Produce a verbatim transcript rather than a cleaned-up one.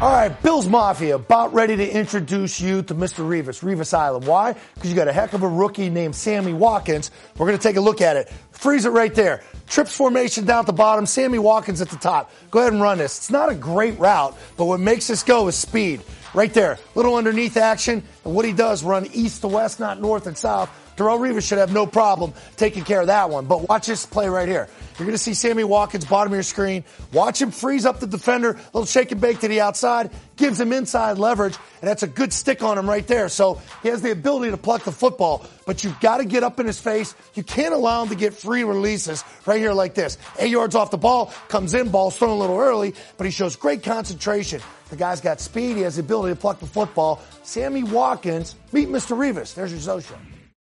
All right, Bills Mafia, about ready to introduce you to Mister Revis, Revis Island. Why? Because you got a heck of a rookie named Sammy Watkins. We're going to take a look at it. Freeze it right there. Trips formation down at the bottom, Sammy Watkins at the top. Go ahead and run this. It's not a great route, but what makes this go is speed. Right there, little underneath action, and what he does, run east to west, not north and south. Darrelle Revis should have no problem taking care of that one. But watch this play right here. You're going to see Sammy Watkins, bottom of your screen. Watch him freeze up the defender, a little shake and bake to the outside, gives him inside leverage, and that's a good stick on him right there. So he has the ability to pluck the football, but you've got to get up in his face. You can't allow him to get free releases right here like this. Eight yards off the ball, comes in, ball's thrown a little early, but he shows great concentration. The guy's got speed. He has the ability to pluck the football. Sammy Watkins, meet Mister Revis. There's your Zoe Show.